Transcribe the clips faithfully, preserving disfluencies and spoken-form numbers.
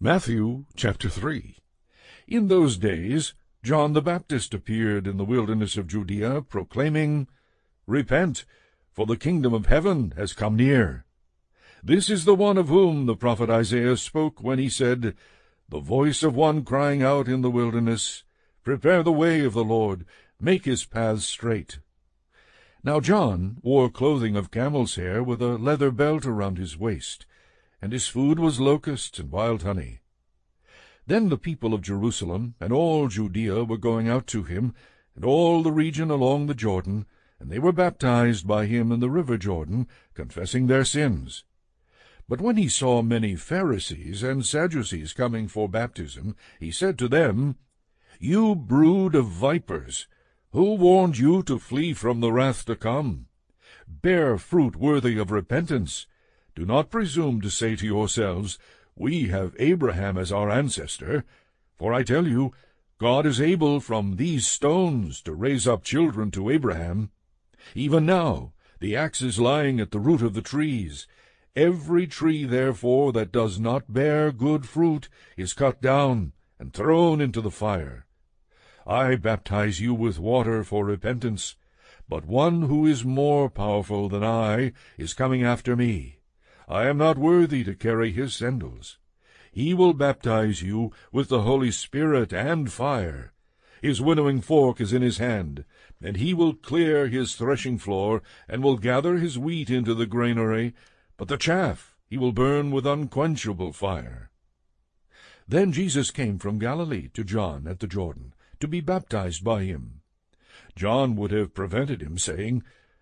Matthew chapter three. In those days John the Baptist appeared in the wilderness of Judea, proclaiming, Repent, for the kingdom of heaven has come near. This is the one of whom the prophet Isaiah spoke when he said, The voice of one crying out in the wilderness, Prepare the way of the Lord, make his paths straight. Now John wore clothing of camel's hair with a leather belt around his waist, and his food was locusts and wild honey. Then the people of Jerusalem and all Judea were going out to him, and all the region along the Jordan, and they were baptized by him in the river Jordan, confessing their sins. But when he saw many Pharisees and Sadducees coming for baptism, he said to them, You brood of vipers, who warned you to flee from the wrath to come? Bear fruit worthy of repentance. Do not presume to say to yourselves, We have Abraham as our ancestor. For I tell you, God is able from these stones to raise up children to Abraham. Even now the axe is lying at the root of the trees. Every tree, therefore, that does not bear good fruit is cut down and thrown into the fire. I baptize you with water for repentance, but one who is more powerful than I is coming after me. I am not worthy to carry his sandals. He will baptize you with the Holy Spirit and fire. His winnowing fork is in his hand, and he will clear his threshing floor, and will gather his wheat into the granary, but the chaff he will burn with unquenchable fire. Then Jesus came from Galilee to John at the Jordan, to be baptized by him. John would have prevented him, saying,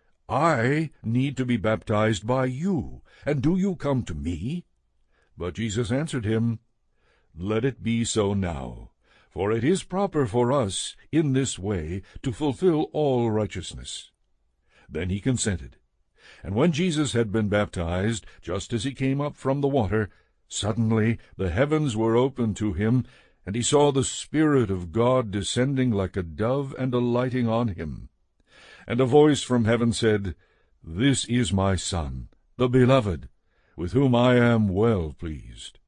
I need to be baptized by you, and do you come to me? But Jesus answered him, Let it be so now, for it is proper for us in this way to fulfill all righteousness. Then he consented. And when Jesus had been baptized, just as he came up from the water, suddenly the heavens were opened to him, and he saw the Spirit of God descending like a dove and alighting on him. And a voice from heaven said, This is my Son, the Beloved, with whom I am well pleased.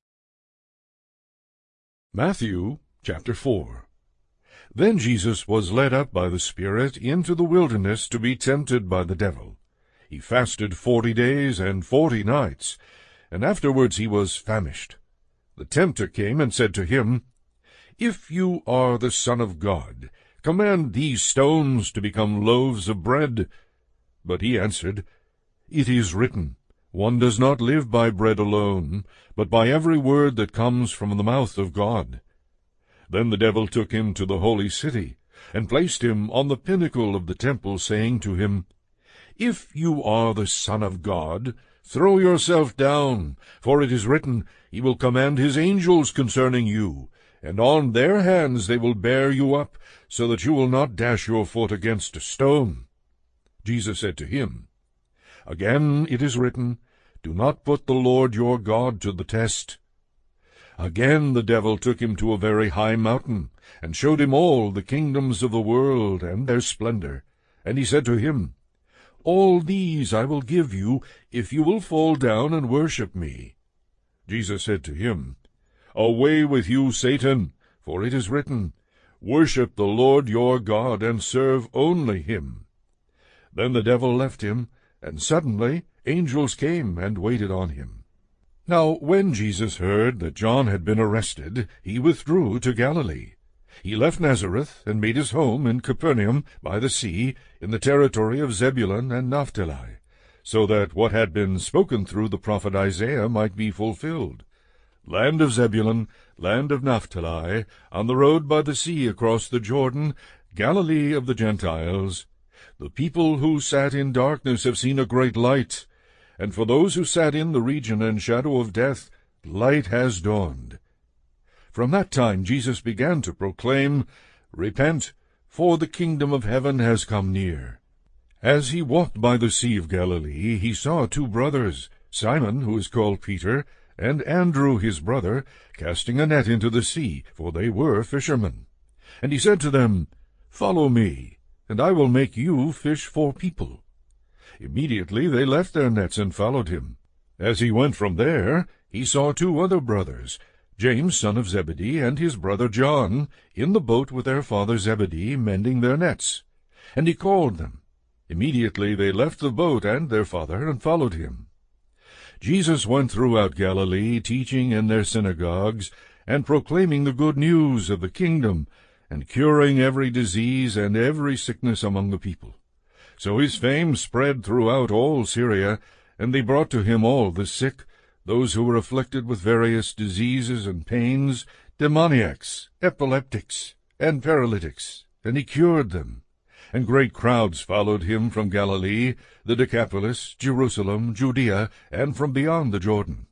Matthew chapter four. Then Jesus was led up by the Spirit into the wilderness to be tempted by the devil. He fasted forty days and forty nights, and afterwards he was famished. The tempter came and said to him, If you are the Son of God, command these stones to become loaves of bread. But he answered, It is written, One does not live by bread alone, but by every word that comes from the mouth of God. Then the devil took him to the holy city, and placed him on the pinnacle of the temple, saying to him, If you are the Son of God, throw yourself down, for it is written, He will command his angels concerning you, and on their hands they will bear you up, so that you will not dash your foot against a stone. Jesus said to him, Again it is written, Do not put the Lord your God to the test. Again the devil took him to a very high mountain, and showed him all the kingdoms of the world and their splendor. And he said to him, All these I will give you, if you will fall down and worship me. Jesus said to him, Away with you, Satan, for it is written, Worship the Lord your God, and serve only him. Then the devil left him, and suddenly angels came and waited on him. Now when Jesus heard that John had been arrested, he withdrew to Galilee. He left Nazareth, and made his home in Capernaum by the sea, in the territory of Zebulun and Naphtali, so that what had been spoken through the prophet Isaiah might be fulfilled. Land of Zebulun, land of Naphtali, on the road by the sea across the Jordan, Galilee of the Gentiles. The people who sat in darkness have seen a great light, and for those who sat in the region and shadow of death, light has dawned. From that time Jesus began to proclaim, Repent, for the kingdom of heaven has come near. As he walked by the sea of Galilee, he saw two brothers, Simon, who is called Peter, and Andrew his brother, casting a net into the sea, for they were fishermen. And he said to them, Follow me, and I will make you fish for people. Immediately they left their nets and followed him. As he went from there, he saw two other brothers, James son of Zebedee and his brother John, in the boat with their father Zebedee, mending their nets. And he called them. Immediately they left the boat and their father, and followed him. Jesus went throughout Galilee, teaching in their synagogues, and proclaiming the good news of the kingdom, and curing every disease and every sickness among the people. So his fame spread throughout all Syria, and they brought to him all the sick, those who were afflicted with various diseases and pains, demoniacs, epileptics, and paralytics, and he cured them. And great crowds followed him from Galilee, the Decapolis, Jerusalem, Judea, and from beyond the Jordan.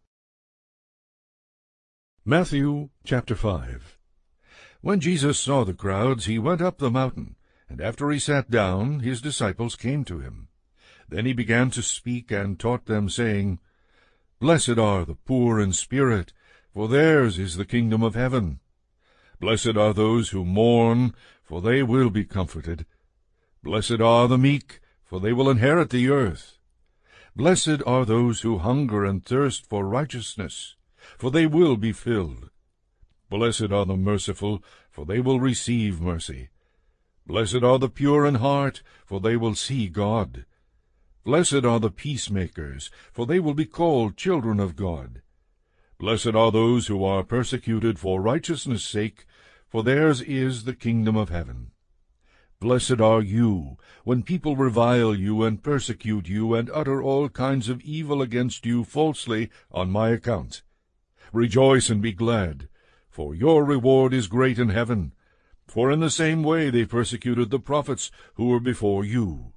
Matthew chapter five. When Jesus saw the crowds, he went up the mountain, and after he sat down, his disciples came to him. Then he began to speak and taught them, saying, Blessed are the poor in spirit, for theirs is the kingdom of heaven. Blessed are those who mourn, for they will be comforted. Blessed are the meek, for they will inherit the earth. Blessed are those who hunger and thirst for righteousness, for they will be filled. Blessed are the merciful, for they will receive mercy. Blessed are the pure in heart, for they will see God. Blessed are the peacemakers, for they will be called children of God. Blessed are those who are persecuted for righteousness' sake, for theirs is the kingdom of heaven. Blessed are you, when people revile you and persecute you, and utter all kinds of evil against you falsely on my account. Rejoice and be glad, for your reward is great in heaven. For in the same way they persecuted the prophets who were before you.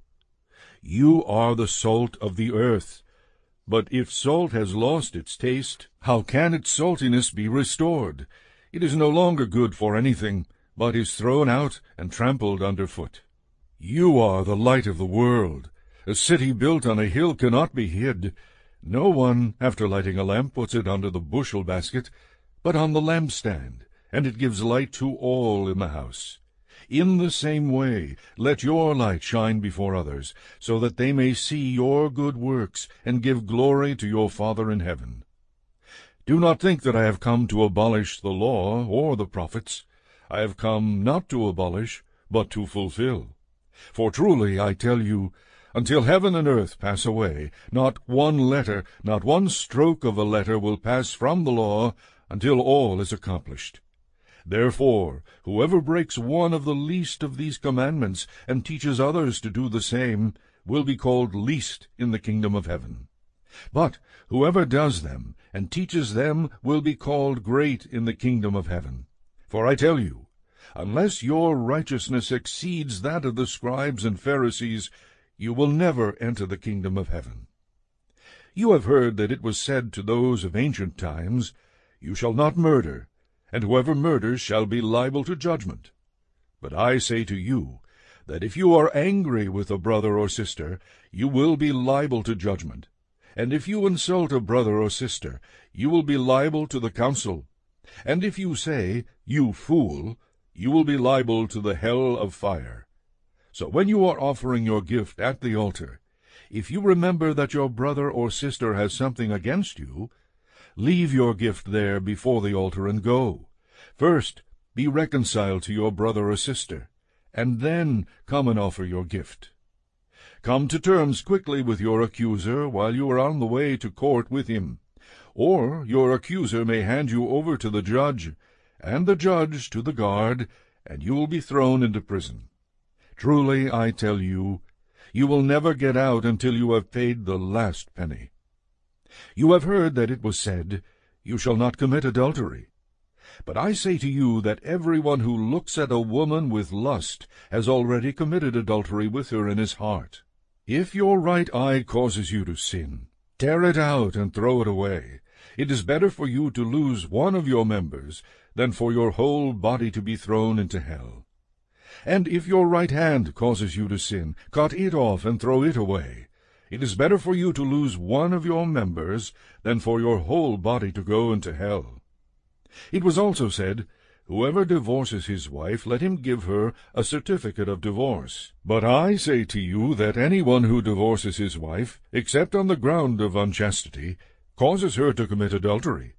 You are the salt of the earth. But if salt has lost its taste, how can its saltiness be restored? It is no longer good for anything, but is thrown out and trampled under foot. You are the light of the world. A city built on a hill cannot be hid. No one, after lighting a lamp, puts it under the bushel basket, but on the lampstand, and it gives light to all in the house. In the same way, let your light shine before others, so that they may see your good works, and give glory to your Father in heaven. Do not think that I have come to abolish the law or the prophets. I have come not to abolish, but to fulfill. For truly I tell you, until heaven and earth pass away, not one letter, not one stroke of a letter will pass from the law, until all is accomplished. Therefore, whoever breaks one of the least of these commandments, and teaches others to do the same, will be called least in the kingdom of heaven. But whoever does them, and teaches them, will be called great in the kingdom of heaven. For I tell you, unless your righteousness exceeds that of the scribes and Pharisees, you will never enter the kingdom of heaven. You have heard that it was said to those of ancient times, You shall not murder, and whoever murders shall be liable to judgment. But I say to you, that if you are angry with a brother or sister, you will be liable to judgment. And if you insult a brother or sister, you will be liable to the council. And if you say, You fool, you will be liable to the hell of fire. So when you are offering your gift at the altar, if you remember that your brother or sister has something against you, leave your gift there before the altar and go. First be reconciled to your brother or sister, and then come and offer your gift. Come to terms quickly with your accuser while you are on the way to court with him, or your accuser may hand you over to the judge, and the judge to the guard, and you will be thrown into prison. Truly, I tell you, you will never get out until you have paid the last penny. You have heard that it was said, You shall not commit adultery. But I say to you that everyone who looks at a woman with lust has already committed adultery with her in his heart. If your right eye causes you to sin, tear it out and throw it away. It is better for you to lose one of your members than for your whole body to be thrown into hell. And if your right hand causes you to sin, cut it off and throw it away. It is better for you to lose one of your members than for your whole body to go into hell. It was also said, Whoever divorces his wife, let him give her a certificate of divorce. But I say to you that anyone who divorces his wife, except on the ground of unchastity, causes her to commit adultery,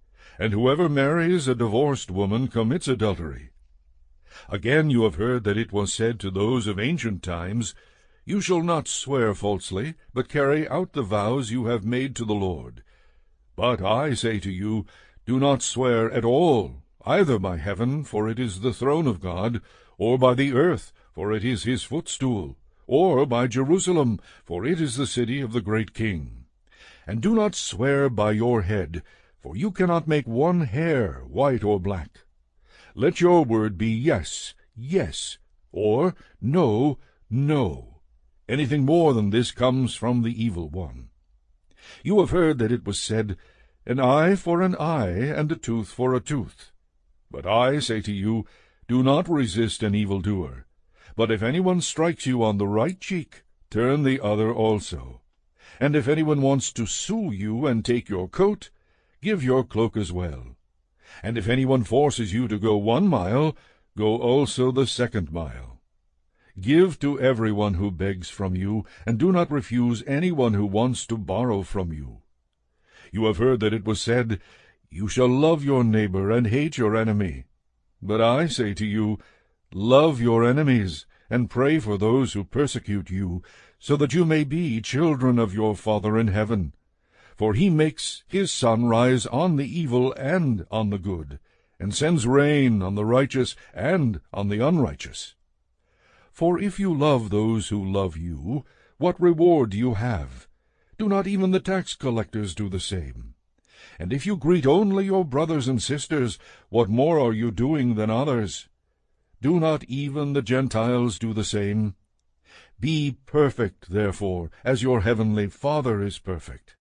and whoever marries a divorced woman commits adultery. Again you have heard that it was said to those of ancient times, You shall not swear falsely, but carry out the vows you have made to the Lord. But I say to you, do not swear at all, either by heaven, for it is the throne of God, or by the earth, for it is his footstool, or by Jerusalem, for it is the city of the great King. And do not swear by your head, for you cannot make one hair white or black. Let your word be yes, yes, or no, no. Anything more than this comes from the evil one. You have heard that it was said, An eye for an eye, and a tooth for a tooth. But I say to you, do not resist an evildoer. But if anyone strikes you on the right cheek, turn the other also. And if anyone wants to sue you and take your coat, give your cloak as well. And if anyone forces you to go one mile, go also the second mile. Give to everyone who begs from you, and do not refuse anyone who wants to borrow from you. You have heard that it was said, You shall love your neighbor and hate your enemy. But I say to you, love your enemies, and pray for those who persecute you, so that you may be children of your Father in heaven. For he makes his sun rise on the evil and on the good, and sends rain on the righteous and on the unrighteous. For if you love those who love you, what reward do you have? Do not even the tax collectors do the same? And if you greet only your brothers and sisters, what more are you doing than others? Do not even the Gentiles do the same? Be perfect, therefore, as your heavenly Father is perfect.